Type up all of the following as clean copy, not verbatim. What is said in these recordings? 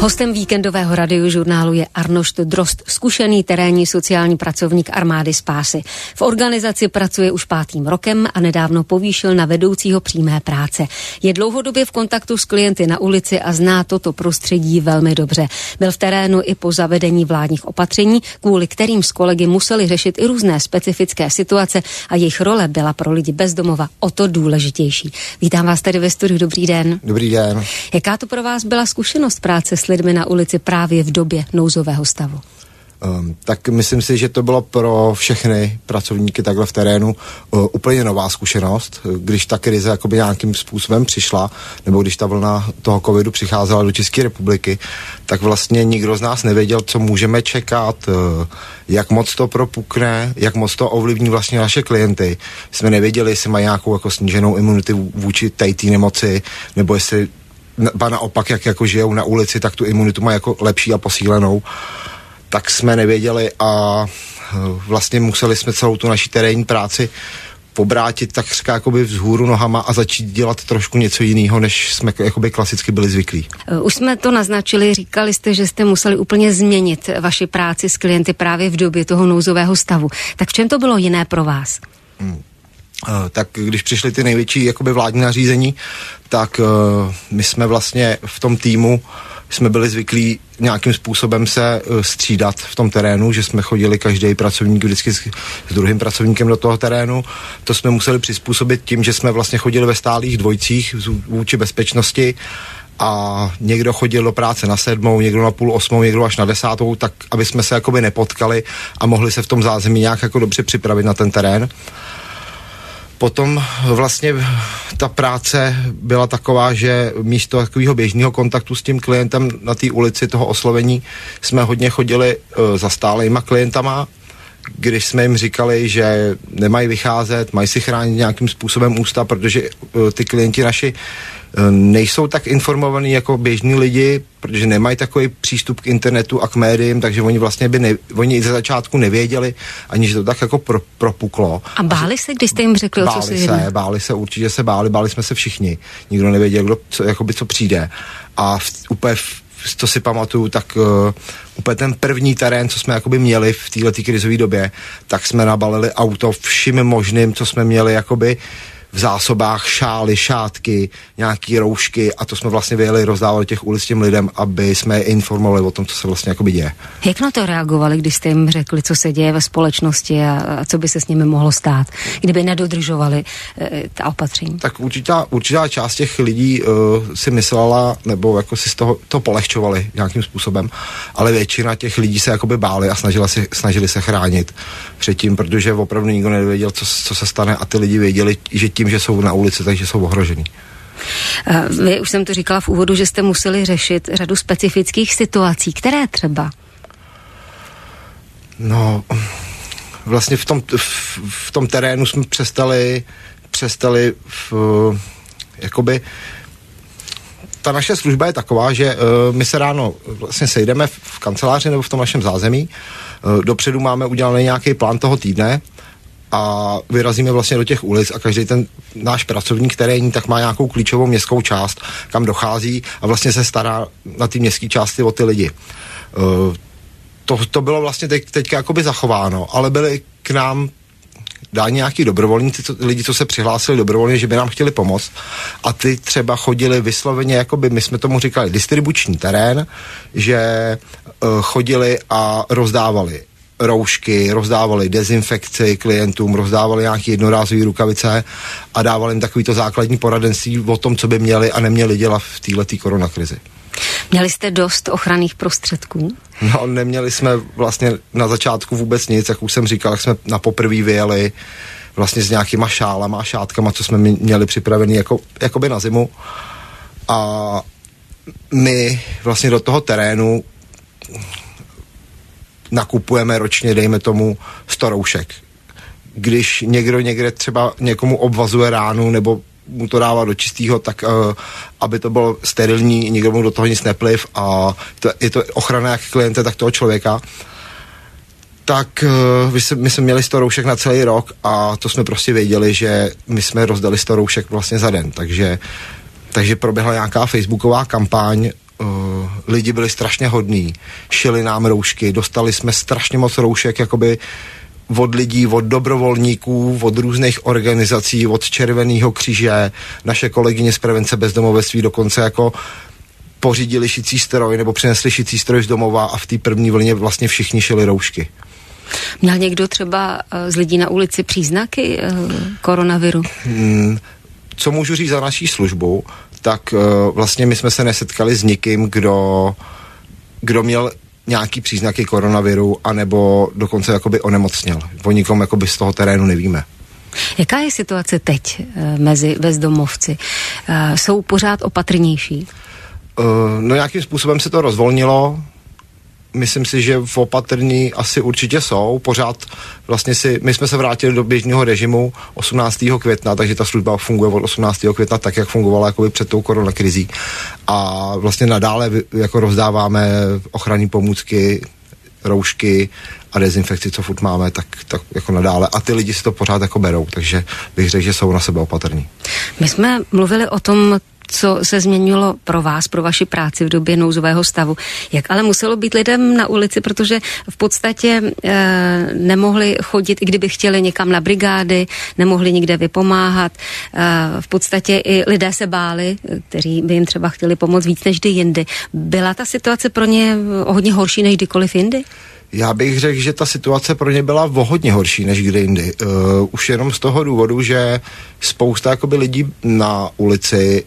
Hostem víkendového radiožurnálu je Arnošt Drozd, zkušený terénní sociální pracovník Armády spásy. V organizaci pracuje už 5. rokem a nedávno povýšil na vedoucího přímé práce. Je dlouhodobě v kontaktu s klienty na ulici a zná toto prostředí velmi dobře. Byl v terénu i po zavedení vládních opatření, kvůli kterým s kolegy museli řešit i různé specifické situace a jejich role byla pro lidi bez domova o to důležitější. Vítám vás tady ve studiu, dobrý den. Dobrý den. Jaká to pro vás byla zkušenost práce s lidmi na ulici právě v době nouzového stavu? Tak myslím si, že to bylo pro všechny pracovníky takhle v terénu úplně nová zkušenost, když ta krize jakoby nějakým způsobem přišla, nebo když ta vlna toho covidu přicházela do České republiky, tak vlastně nikdo z nás nevěděl, co můžeme čekat, jak moc to propukne, jak moc to ovlivní vlastně naše klienty. Jsme nevěděli, jestli mají nějakou jako sníženou imunitu vůči té nemoci, nebo jestli naopak, jak jako žijou na ulici, tak tu imunitu mají jako lepší a posílenou. Tak jsme nevěděli a vlastně museli jsme celou tu naši terénní práci obrátit takřka jakoby vzhůru nohama a začít dělat trošku něco jiného, než jsme jakoby klasicky byli zvyklí. Už jsme to naznačili, říkali jste, že jste museli úplně změnit vaši práci s klienty právě v době toho nouzového stavu. Tak v čem to bylo jiné pro vás? Tak když přišly ty největší jakoby vládní nařízení, tak my jsme vlastně v tom týmu jsme byli zvyklí nějakým způsobem se střídat v tom terénu, že jsme chodili každý pracovník vždycky s druhým pracovníkem do toho terénu. To jsme museli přizpůsobit tím, že jsme vlastně chodili ve stálých dvojcích vůči bezpečnosti a někdo chodil do práce na 7, někdo na 7:30, někdo až na 10, tak aby jsme se jakoby nepotkali a mohli se v tom zázemí nějak jako dobře připravit na ten terén. Potom vlastně ta práce byla taková, že místo takového běžného kontaktu s tím klientem na té ulici toho oslovení jsme hodně chodili za stálejma klientama, když jsme jim říkali, že nemají vycházet, mají si chránit nějakým způsobem ústa, protože ty klienti naši nejsou tak informovaní jako běžní lidi, protože nemají takový přístup k internetu a k médiím, takže oni vlastně oni ze začátku nevěděli, ani že to tak jako propuklo. A báli se, když jste jim řekli, o co se jedná? Báli se, určitě se báli jsme se všichni. Nikdo nevěděl, co přijde. A co si pamatuju, tak úplně ten první terén, co jsme jakoby měli v této krizové době, tak jsme nabalili auto vším možným, co jsme měli jakoby v zásobách, šály, šátky, nějaký roušky a to jsme vlastně vyjeli rozdávali těch ulic těm lidem, aby jsme je informovali o tom, co se vlastně jakoby děje. Jak na to reagovali, když jste jim řekli, co se děje ve společnosti a co by se s nimi mohlo stát, kdyby nedodržovali ta opatření? Tak určitá část těch lidí si myslela, nebo jako si z toho to polehčovali nějakým způsobem, ale většina těch lidí se jakoby báli a snažili se chránit předtím, protože opravdu nikdo nevěděl, co se stane a ty lidi věděli, že tím, že jsou na ulici, takže jsou ohrožení. Vy už jsem to říkala v úvodu, že jste museli řešit řadu specifických situací. Které třeba? No, vlastně v tom terénu jsme přestali jakoby ta naše služba je taková, že my se ráno vlastně sejdeme v kanceláři nebo v tom našem zázemí. Dopředu máme udělaný nějaký plán toho týdne a vyrazíme vlastně do těch ulic a každý ten náš pracovník terénní tak má nějakou klíčovou městskou část, kam dochází a vlastně se stará na ty městské části o ty lidi. To bylo vlastně teďka jakoby zachováno, ale byli k nám dáni nějaký dobrovolníci, lidi, co se přihlásili dobrovolně, že by nám chtěli pomoct a ty třeba chodili vysloveně, jakoby my jsme tomu říkali distribuční terén, že chodili a rozdávali roušky, rozdávali dezinfekci klientům, rozdávali nějaké jednorázové rukavice a dávali jim takovýto základní poradenství o tom, co by měli a neměli dělat v této koronakrizi. Měli jste dost ochranných prostředků? No, neměli jsme vlastně na začátku vůbec nic, jak už jsem říkal, jak jsme na poprvé vyjeli vlastně s nějakýma šálama a šátkama, co jsme měli připravený jakoby na zimu a my vlastně do toho terénu nakupujeme ročně, dejme tomu 100 roušek. Když někdo někde třeba někomu obvazuje ránu nebo mu to dává do čistého, tak aby to bylo sterilní, nikdo mu do toho nic nepliv a je to ochrana jak klienta, tak toho člověka. Tak my jsme měli 100 roušek na celý rok a to jsme prostě věděli, že my jsme rozdali 100 roušek vlastně za den, takže proběhla nějaká facebooková kampaň lidi byli strašně hodní, šili nám roušky, dostali jsme strašně moc roušek jakoby od lidí, od dobrovolníků, od různých organizací, od Červeného kříže, naše kolegyně z prevence bezdomovectví dokonce jako pořídili šicí stroj nebo přinesli šicí stroj z domova a v té první vlně vlastně všichni šili roušky. Měl někdo třeba z lidí na ulici příznaky koronaviru? Co můžu říct za naší službu, tak vlastně my jsme se nesetkali s nikým, kdo měl nějaký příznaky koronaviru, anebo dokonce jakoby onemocněl. O nikom jakoby z toho terénu nevíme. Jaká je situace teď mezi bezdomovci? Jsou pořád opatrnější? No nějakým způsobem se to rozvolnilo. Myslím si, že v opatrní asi určitě jsou. Pořád vlastně my jsme se vrátili do běžného režimu 18. května, takže ta služba funguje od 18. května tak, jak fungovala jakoby před tou koronakrizí. A vlastně nadále jako rozdáváme ochranné pomůcky, roušky a dezinfekci, co furt máme, tak jako nadále. A ty lidi si to pořád jako berou, takže bych řekl, že jsou na sebe opatrní. My jsme mluvili o tom, co se změnilo pro vás, pro vaši práci v době nouzového stavu. Jak ale muselo být lidem na ulici, protože v podstatě nemohli chodit, i kdyby chtěli někam na brigády, nemohli nikde vypomáhat. V podstatě i lidé se báli, kteří by jim třeba chtěli pomoct víc než kdy jindy. Byla ta situace pro ně hodně horší než kdykoliv jindy? Já bych řekl, že ta situace pro ně byla hodně horší než kdy jindy. Už jenom z toho důvodu, že spousta jakoby lidí na ulici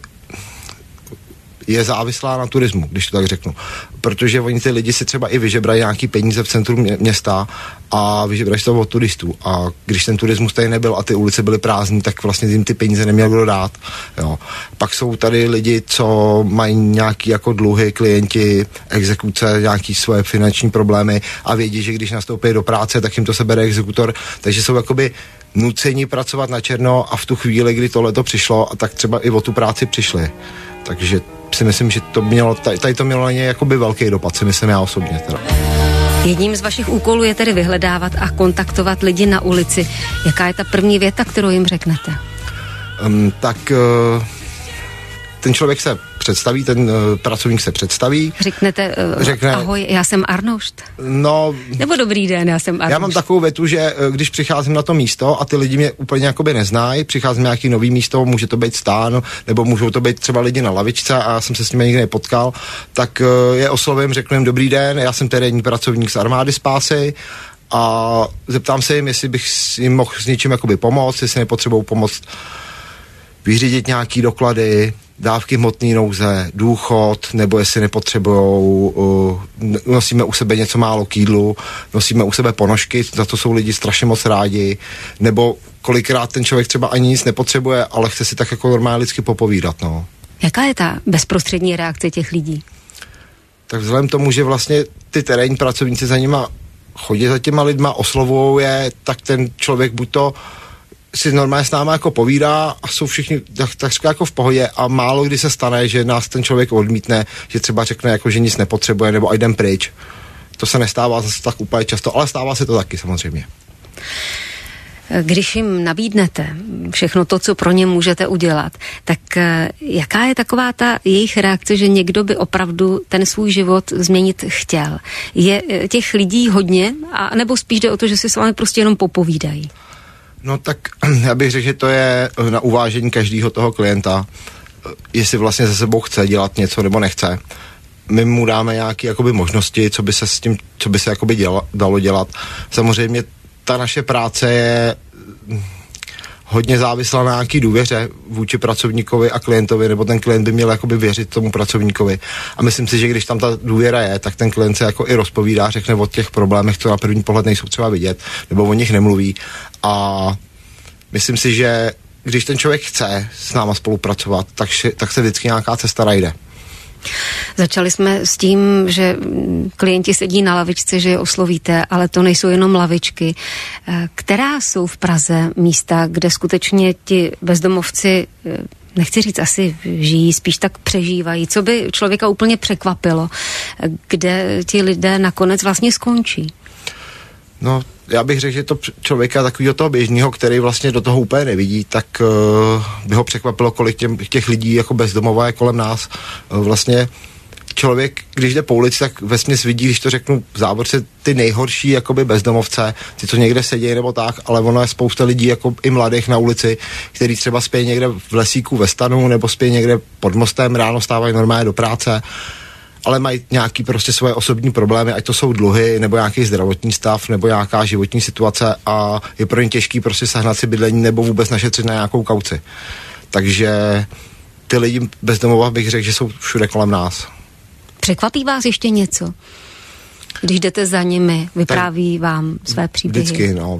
je závislá na turismu, když to tak řeknu. Protože oni ty lidi si třeba i vyžebrají nějaký peníze v centru města a vyžebrají to od turistů. A když ten turismus tady nebyl a ty ulice byly prázdné, tak vlastně jim ty peníze neměl kdo dát. Jo. Pak jsou tady lidi, co mají nějaký jako dluhy, klienti, exekuce, nějaký svoje finanční problémy a vědí, že když nastoupí do práce, tak jim to sebere exekutor. Takže jsou jakoby nuceni pracovat na černo a v tu chvíli, kdy tohleto přišlo, a tak třeba i o tu práci přišli. Takže si myslím, že to mělo, tady to mělo na ně jakoby velký dopad, si myslím já osobně teda. Jedním z vašich úkolů je tedy vyhledávat a kontaktovat lidi na ulici. Jaká je ta první věta, kterou jim řeknete? Ten člověk se představí, ten pracovník se představí. Řekne, ahoj, já jsem Arnošt. No. Nebo dobrý den, já jsem Arnošt. Já mám takovou větu, že když přicházím na to místo a ty lidi mě úplně jakoby neznají, přicházím na nějaký nový místo, může to být stán, nebo můžou to být třeba lidi na lavičce a já jsem se s nimi nikdy nepotkal, tak je oslovím, řeknu jim dobrý den, já jsem terénní pracovník z Armády Spásy a zeptám se jim, jestli bych jim mohl s něčím jakoby pomoct, jestli nepotřebují pomoct vyřídit nějaký doklady, dávky hmotné nouze, důchod, nebo jestli nepotřebujou, nosíme u sebe něco málo k jídlu, nosíme u sebe ponožky, za to jsou lidi strašně moc rádi, nebo kolikrát ten člověk třeba ani nic nepotřebuje, ale chce si tak jako normálně lidsky popovídat, no. Jaká je ta bezprostřední reakce těch lidí? Tak vzhledem tomu, že vlastně ty terénní pracovníci za nima chodí za těma lidma, oslovujou je, tak ten člověk buď to si normálně s náma jako povídá a jsou všichni takřka jako v pohodě a málo kdy se stane, že nás ten člověk odmítne, že třeba řekne jako, že nic nepotřebuje nebo jdem pryč. To se nestává zase tak úplně často, ale stává se to taky samozřejmě. Když jim nabídnete všechno to, co pro ně můžete udělat, tak jaká je taková ta jejich reakce, že někdo by opravdu ten svůj život změnit chtěl? Je těch lidí hodně, a nebo spíš jde o to, že si s vámi prostě jenom popovídají? No tak já bych řekl, že to je na uvážení každého toho klienta, jestli vlastně se sebou chce dělat něco nebo nechce. My mu dáme nějaké jakoby možnosti, co by se s tím, co by se jakoby dalo dělat. Samozřejmě ta naše práce je hodně závislá na nějaký důvěře vůči pracovníkovi a klientovi, nebo ten klient by měl jakoby věřit tomu pracovníkovi. A myslím si, že když tam ta důvěra je, tak ten klient se jako i rozpovídá, řekne o těch problémech, co na první pohled nejsou třeba vidět, nebo o nich nemluví. A myslím si, že když ten člověk chce s náma spolupracovat, tak se vždycky nějaká cesta najde. Začali jsme s tím, že klienti sedí na lavičce, že je oslovíte, ale to nejsou jenom lavičky. Která jsou v Praze místa, kde skutečně ti bezdomovci, nechci říct asi žijí, spíš tak přežívají? Co by člověka úplně překvapilo, kde ti lidé nakonec vlastně skončí? No, já bych řekl, že to člověka takového toho běžného, který vlastně do toho úplně nevidí, tak by ho překvapilo, kolik těch lidí jako bezdomova je kolem nás. Vlastně člověk, když jde po ulici, tak vesměs vidí, když to řeknu v závorce, ty nejhorší jakoby bezdomovce, ty, co někde sedí nebo tak, ale ono je spousta lidí, jako i mladých na ulici, který třeba spějí někde v lesíku ve stanu, nebo spějí někde pod mostem, ráno stávají normálně do práce, ale mají nějaký prostě svoje osobní problémy, ať to jsou dluhy, nebo nějaký zdravotní stav, nebo nějaká životní situace a je pro ně těžký prostě sehnat si bydlení nebo vůbec našetřit na nějakou kauci. Takže ty lidi bezdomova bych řekl, že jsou všude kolem nás. Překvapí vás ještě něco? Když jdete za nimi, vypráví vám své příběhy? Vždycky, no.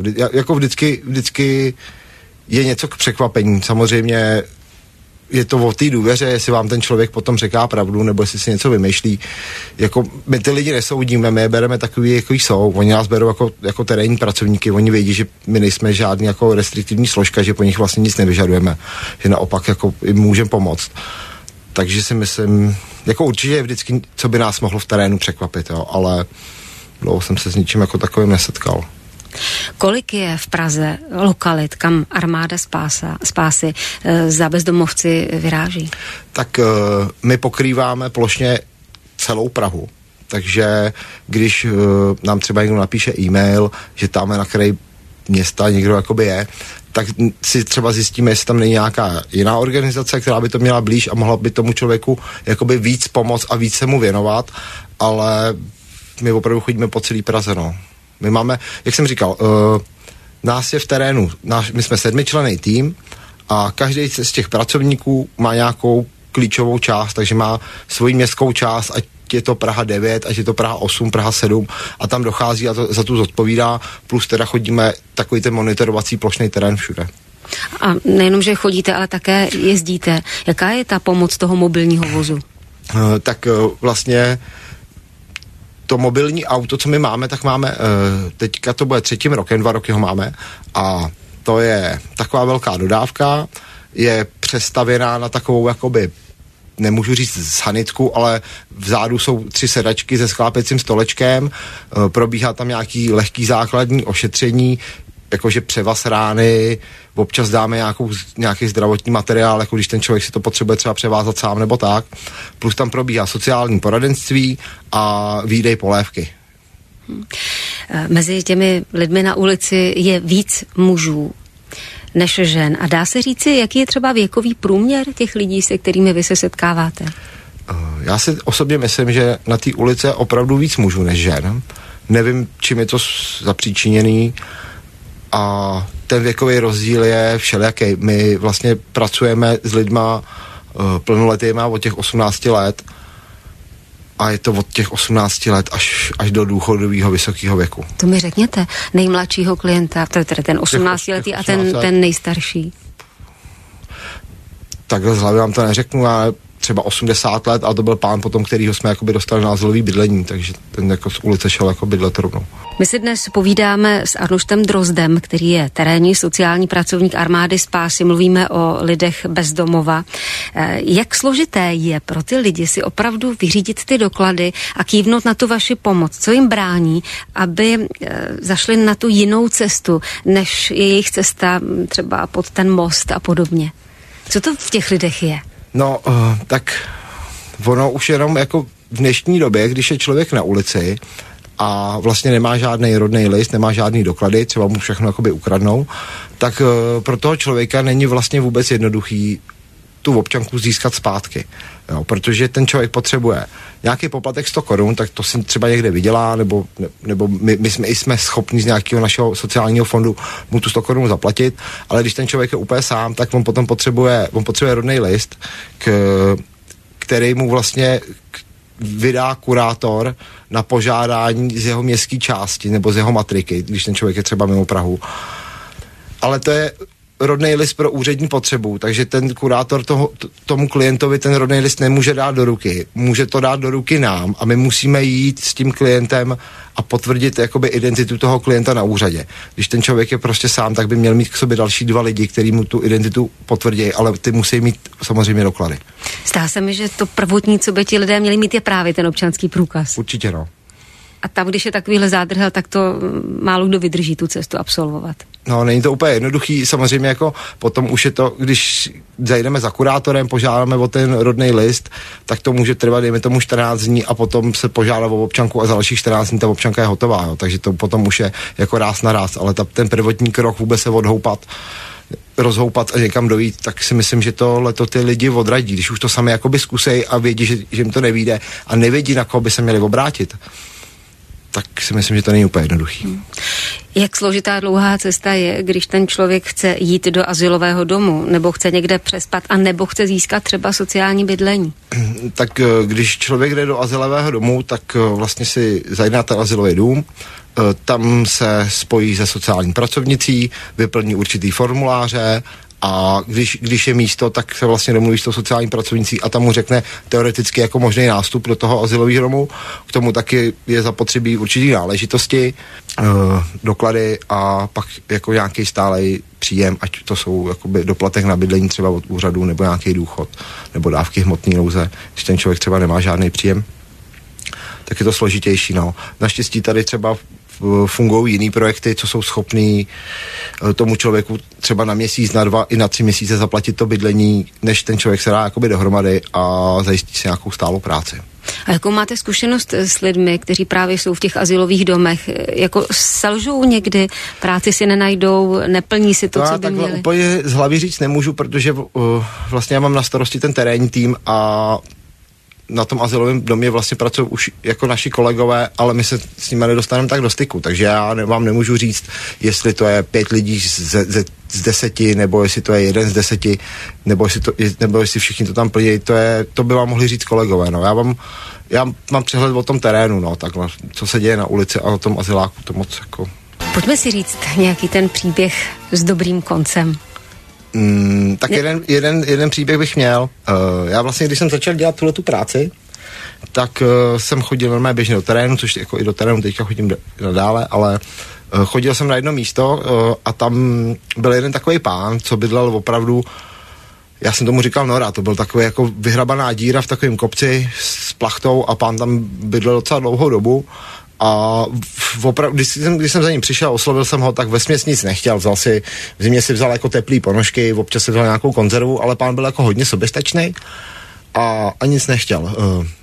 Vždycky je něco k překvapení. Samozřejmě je to o té důvěře, jestli vám ten člověk potom říká pravdu, nebo jestli si něco vymýšlí. Jako, my ty lidi nesoudíme, my je bereme takový, jaký jsou. Oni nás berou jako terénní pracovníky, oni vědí, že my nejsme žádný jako restriktivní složka, že po nich vlastně nic nevyžadujeme, že naopak jako jim můžeme pomoct. Takže si myslím, jako určitě je vždycky, co by nás mohlo v terénu překvapit, jo, ale dlouho jsem se s ničím jako takovým nesetkal. Kolik je v Praze lokalit, kam armáda spásy za bezdomovci vyráží? Tak my pokrýváme plošně celou Prahu. Takže když nám třeba někdo napíše e-mail, že tam na kraji města někdo jakoby je, tak si třeba zjistíme, jestli tam není nějaká jiná organizace, která by to měla blíž a mohla by tomu člověku jakoby víc pomoct a víc se mu věnovat, ale my opravdu chodíme po celý Praze, no. My máme, jak jsem říkal, nás je v terénu, my jsme 7členný tým a každý z těch pracovníků má nějakou klíčovou část, takže má svoji městskou část, ať je to Praha 9, ať je to Praha 8, Praha 7 a tam dochází a to, za tu zodpovídá, plus teda chodíme takový ten monitorovací plošný terén všude. A nejenom, že chodíte, ale také jezdíte. Jaká je ta pomoc toho mobilního vozu? Tak vlastně to mobilní auto, co my máme, tak máme, teďka to bude 3. rokem, 2 roky ho máme a to je taková velká dodávka, je přestavěná na takovou jakoby, nemůžu říct sanitku, ale vzadu jsou 3 sedačky se sklápěcím stolečkem, probíhá tam nějaký lehký základní ošetření, jakože převaz rány, občas dáme nějaký zdravotní materiál, jako když ten člověk si to potřebuje třeba převázat sám nebo tak, plus tam probíhá sociální poradenství a výdej polévky. Mezi těmi lidmi na ulici je víc mužů než žen a dá se říci, jaký je třeba věkový průměr těch lidí, se kterými vy se setkáváte? Já si osobně myslím, že na té ulici je opravdu víc mužů než žen. Nevím, čím je to zapříčiněný, a ten věkový rozdíl je všelijaký. My vlastně pracujeme s lidma plnoletýma od těch 18 let a je to od těch 18 let až do důchodového vysokého věku. To mi řekněte, nejmladšího klienta, to je tedy ten 18letý a ten nejstarší. Takhle z hlavy vám to neřeknu, ale třeba 80 let a to byl pán potom, kterýho jsme jakoby dostali na azylový bydlení, takže ten jako z ulice šel jako bydlet rovnou. My si dnes povídáme s Arnoštem Drozdem, který je terénní sociální pracovník armády spásy. Mluvíme o lidech bez domova. Jak složité je pro ty lidi si opravdu vyřídit ty doklady a kývnout na tu vaši pomoc? Co jim brání, aby zašli na tu jinou cestu, než je jejich cesta třeba pod ten most a podobně? Co to v těch lidech je? No, tak ono už jenom jako v dnešní době, když je člověk na ulici a vlastně nemá žádný rodný list, nemá žádný doklady, třeba mu všechno jakoby ukradnou, tak pro toho člověka není vlastně vůbec jednoduchý tu občanku získat zpátky. Jo, protože ten člověk potřebuje nějaký poplatek 100 korun, tak to si třeba někde vydělá, nebo my jsme schopni z nějakého našeho sociálního fondu mu tu 100 korun zaplatit, ale když ten člověk je úplně sám, tak on potom potřebuje rodný list, který mu vlastně vydá kurátor na požádání z jeho městské části nebo z jeho matriky, když ten člověk je třeba mimo Prahu. Ale to je rodný list pro úřední potřebu, takže ten kurátor tomu klientovi ten rodný list nemůže dát do ruky. Může to dát do ruky nám a my musíme jít s tím klientem a potvrdit jakoby identitu toho klienta na úřadě. Když ten člověk je prostě sám, tak by měl mít k sobě další 2 lidi, kteří mu tu identitu potvrdí, ale ty musí mít samozřejmě doklady. Zdá se mi, že to prvotní, co by ti lidé měli mít, je právě ten občanský průkaz. Určitě, no. A tam, když je takovýhle zádrhel, tak to málo kdo vydrží tu cestu absolvovat. No, není to úplně jednoduchý, samozřejmě jako potom už je to, když zajdeme za kurátorem, požádáme o ten rodný list, tak to může trvat, dejme tomu 14 dní a potom se požádá o občanku a za dalších 14 dní ta občanka je hotová, jo. Takže to potom už je jako ráz na ráz, ale ten prvotní krok vůbec se rozhoupat a někam dojít, tak si myslím, že tohleto ty lidi odradí, když už to sami jakoby zkusej a vědí, že jim to nevyjde a nevědí, na koho by se měli obrátit, tak si myslím, že to není úplně jednoduchý. Jak složitá dlouhá cesta je, když ten člověk chce jít do azylového domu, nebo chce někde přespat, a nebo chce získat třeba sociální bydlení? Tak když člověk jde do azylového domu, tak vlastně si zajde na ten azylový dům, tam se spojí se sociální pracovnicí, vyplní určitý formuláře a když je místo, tak se vlastně domluví s tou sociální pracovnicí a tam mu řekne teoreticky jako možný nástup do toho azylového domu. K tomu taky je zapotřebí určitý náležitosti, doklady a pak jako nějaký stálej příjem, ať to jsou jakoby doplatek na bydlení třeba od úřadu nebo nějaký důchod nebo dávky hmotné nouze, když ten člověk třeba nemá žádný příjem, tak je to složitější. No. Naštěstí tady třeba fungují jiný projekty, co jsou schopný tomu člověku třeba na měsíc, na 2 i na 3 měsíce zaplatit to bydlení, než ten člověk se dá jakoby dohromady a zajistí si nějakou stálou práci. A jakou máte zkušenost s lidmi, kteří právě jsou v těch azylových domech? Jako selžou někdy, práci si nenajdou, neplní si to, co by měli? Úplně z hlavy říct nemůžu, protože vlastně já mám na starosti ten terénní tým a na tom azylovém domě vlastně pracují už jako naši kolegové, ale my se s nimi nedostaneme tak do styku, takže já vám nemůžu říct, jestli to je 5 lidí z 10, nebo jestli to je 1 z 10, nebo jestli všichni to tam plní, to by vám mohli říct kolegové, no. Já mám přehled o tom terénu, no, takhle, co se děje na ulici a o tom azyláku, to moc jako... Pojďme si říct nějaký ten příběh s dobrým koncem. Tak jeden příběh bych měl. Já vlastně, když jsem začal dělat tu práci, tak jsem chodil normálně běžně do terénu, což jako i do terénu teďka chodím nadále, ale chodil jsem na jedno místo a tam byl jeden takový pán, co bydlel opravdu, já jsem tomu říkal nora, to byl takový jako vyhrabaná díra v takovém kopci s plachtou a pán tam bydlel docela dlouhou dobu. A opravdu, když jsem za ním přišel, oslovil jsem ho, tak vesměs nic nechtěl, v zimě si vzal jako teplý ponožky, občas si vzal nějakou konzervu, ale pán byl jako hodně soběstačný a nic nechtěl.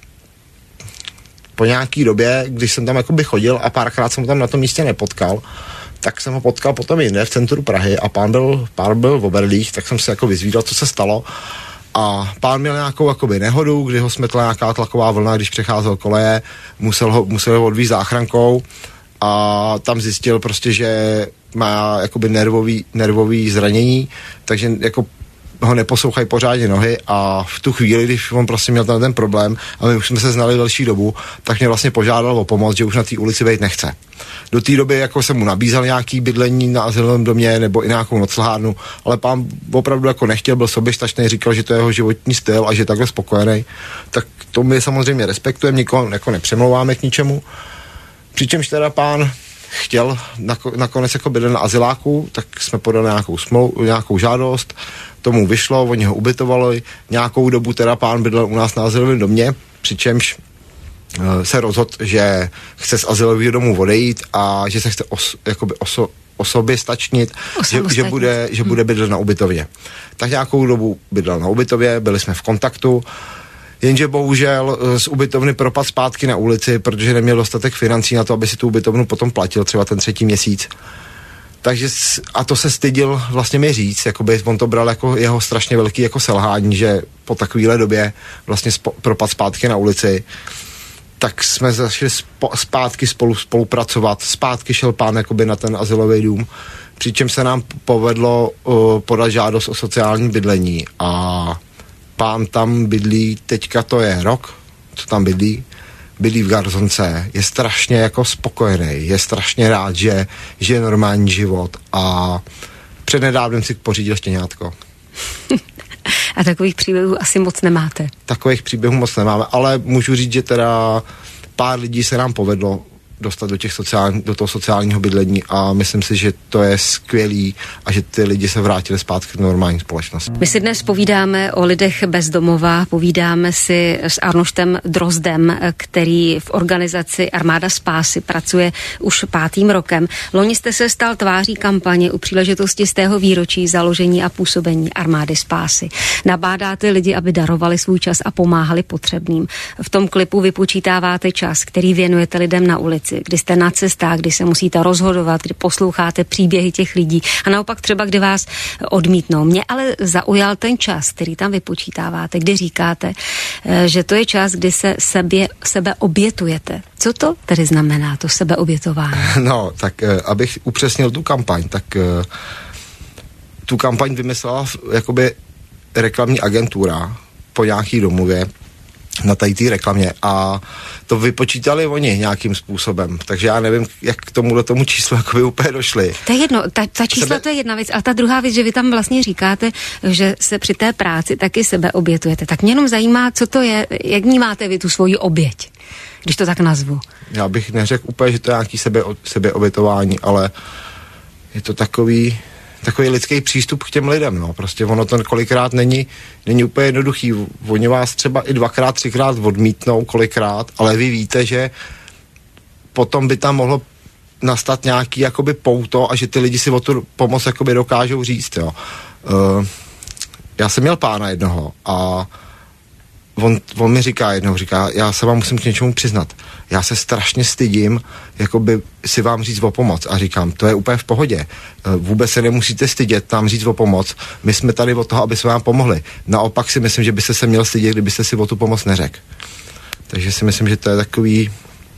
Po nějaký době, když jsem tam jakoby chodil a párkrát jsem ho tam na tom místě nepotkal, tak jsem ho potkal potom jinde v centru Prahy a pán byl v Oberlích, tak jsem se jako vyzvídal, co se stalo. A pán měl nějakou jakoby nehodu, kdy ho smetla nějaká tlaková vlna, když přecházel koleje, musel ho odvízt záchrankou a tam zjistil prostě, že má jakoby nervový zranění, takže jako ho neposlouchají pořádně nohy a v tu chvíli, když on prostě měl ten problém a my už jsme se znali delší dobu, tak mě vlastně požádal o pomoc, že už na té ulici být nechce. Do té doby jako jsem mu nabízel nějaký bydlení na azylovém domě nebo i nějakou noclhárnu, ale pán opravdu jako nechtěl, byl soběstačný, říkal, že to je jeho životní styl a že je takhle spokojený. Tak to my samozřejmě respektujeme, nikoho jako nepřemlouváme k ničemu. Přičemž teda pán chtěl nakonec jako bydlet na azyláku, tak jsme podali nějakou žádost, tomu vyšlo, oni ho ubytovali, nějakou dobu teda pán bydlel u nás na azylovém domě, přičemž se rozhodl, že chce z azylového domu odejít a že se chce osoběstačnit, že bude bydlet na ubytově. Tak nějakou dobu bydlel na ubytově, byli jsme v kontaktu, jenže bohužel z ubytovny propadl zpátky na ulici, protože neměl dostatek financí na to, aby si tu ubytovnu potom platil třeba ten 3. měsíc. Takže a to se styděl vlastně mi říct, jakoby on to bral jako jeho strašně velký jako selhání, že po takovéhle době vlastně propadl zpátky na ulici. Tak jsme začali zpátky spolupracovat, zpátky šel pán jakoby na ten azylový dům, přičem se nám povedlo podat žádost o sociální bydlení a pán tam bydlí, teďka to je rok, co tam bydlí v garzonce, je strašně jako spokojený, je strašně rád, že žije normální život a přednedávnem si pořídil štěňátko. A takových příběhů asi moc nemáte. Takových příběhů moc nemáme, ale můžu říct, že teda pár lidí se nám povedlo dostat do toho sociálního bydlení a myslím si, že to je skvělý a že ty lidi se vrátili zpátky k normální společnosti. My si dnes povídáme o lidech bez domova, povídáme si s Arnoštem Drozdem, který v organizaci Armáda spásy pracuje už 5. rokem. Loni jste se stal tváří kampaně u příležitosti z tého výročí založení a působení Armády spásy. Nabádáte lidi, aby darovali svůj čas a pomáhali potřebným. V tom klipu vypočítáváte čas, který věnujete lidem na ulici, kdy jste na cestách, kdy se musíte rozhodovat, kdy posloucháte příběhy těch lidí a naopak třeba, kdy vás odmítnou. Mě ale zaujal ten čas, který tam vypočítáváte, kdy říkáte, že to je čas, kdy se sebe obětujete. Co to tedy znamená, to sebeobětování? No, tak abych upřesnil tu kampaň, tak tu kampaň vymyslela jakoby reklamní agentura po nějaký domluvě na té reklamě a to vypočítali oni nějakým způsobem, takže já nevím, jak k tomu číslu jakoby úplně došli. To je jedno, ta čísla to je jedna věc, a ta druhá věc, že vy tam vlastně říkáte, že se při té práci taky sebe obětujete. Tak mě jenom zajímá, co to je, jak vnímáte vy tu svoji oběť, když to tak nazvu. Já bych neřekl úplně, že to je nějaký sebeobětování, ale je to takový lidský přístup k těm lidem, no. Prostě ono to kolikrát není úplně jednoduchý. Oni vás třeba i 2x, 3x odmítnou kolikrát, ale vy víte, že potom by tam mohlo nastat nějaký jakoby pouto a že ty lidi si o tu pomoc jakoby dokážou říct, jo. Já jsem měl pána jednoho a on mi říká, já se vám musím k něčemu přiznat. Já se strašně stydím, jakoby si vám říct o pomoc. A říkám, to je úplně v pohodě. Vůbec se nemusíte stydět nám říct o pomoc. My jsme tady od toho, aby jsme vám pomohli. Naopak si myslím, že byste se měl stydět, kdybyste si o tu pomoc neřekl. Takže si myslím, že to je takový...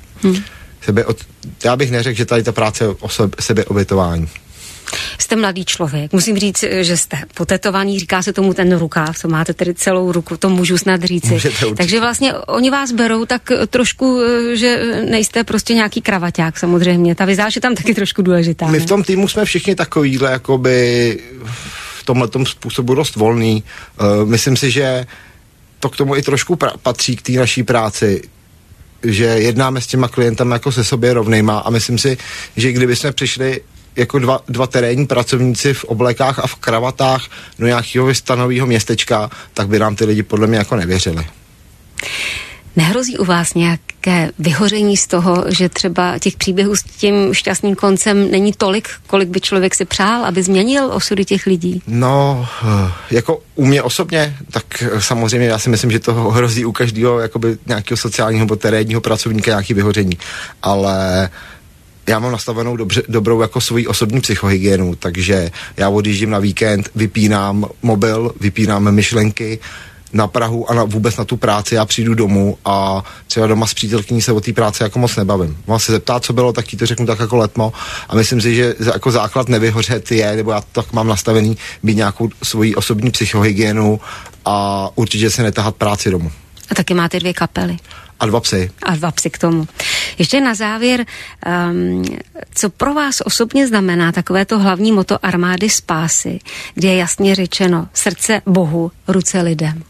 Já bych neřekl, že tady ta práce je o sebeobětování. Jste mladý člověk. Musím říct, že jste potetovaný, říká se tomu ten rukáv, co máte tedy celou ruku, to můžu snad říci. Takže vlastně oni vás berou tak trošku, že nejste prostě nějaký kravaťák samozřejmě. Ta vizáž je tam taky trošku důležitá. My v tom týmu jsme všichni takovýhle, jakoby v tomhletom způsobu dost volný. Myslím si, že to k tomu i trošku patří k té naší práci, že jednáme s těma klientama jako se sobě rovnejma a myslím si, že kdyby jsme přišli jako dva terénní pracovníci v oblekách a v kravatách do nějakého stanového městečka, tak by nám ty lidi podle mě jako nevěřili. Nehrozí u vás nějaké vyhoření z toho, že třeba těch příběhů s tím šťastným koncem není tolik, kolik by člověk si přál, aby změnil osudy těch lidí? No, jako u mě osobně, tak samozřejmě já si myslím, že to hrozí u každého jakoby nějakého sociálního nebo terénního pracovníka nějaké vyhoření, ale já mám nastavenou dobrou jako svoji osobní psychohygienu, takže já odjíždím na víkend, vypínám mobil, vypínám myšlenky na Prahu a vůbec na tu práci, já přijdu domů a třeba doma s přítelkyní se o té práci jako moc nebavím. Mám se zeptat, co bylo, tak jí to řeknu tak jako letmo a myslím si, že jako základ nevyhořet je, nebo já tak mám nastavený, mít nějakou svoji osobní psychohygienu a určitě se netahat práci domů. A taky máte 2 kapely. A 2 psy. A 2 psy k tomu. Ještě na závěr, co pro vás osobně znamená takové to hlavní motto Armády spásy, kde je jasně řečeno srdce Bohu, ruce lidem?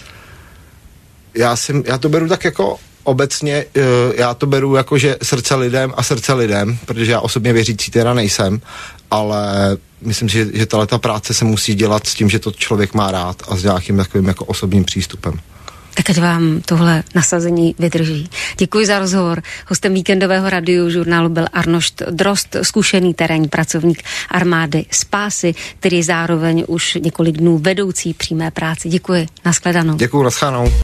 Já to beru tak jako obecně, já to beru jako, že srdce lidem, protože já osobně věřící teda nejsem, ale myslím si, že tato práce se musí dělat s tím, že to člověk má rád a s nějakým takovým jako osobním přístupem. Tak ať vám tohle nasazení vydrží. Děkuji za rozhovor. Hostem víkendového radiožurnálu byl Arnošt Drozd, zkušený terénní pracovník Armády spásy, který je zároveň už několik dnů vedoucí přímé práce. Děkuji. Nashledanou. Děkuji, nashledanou.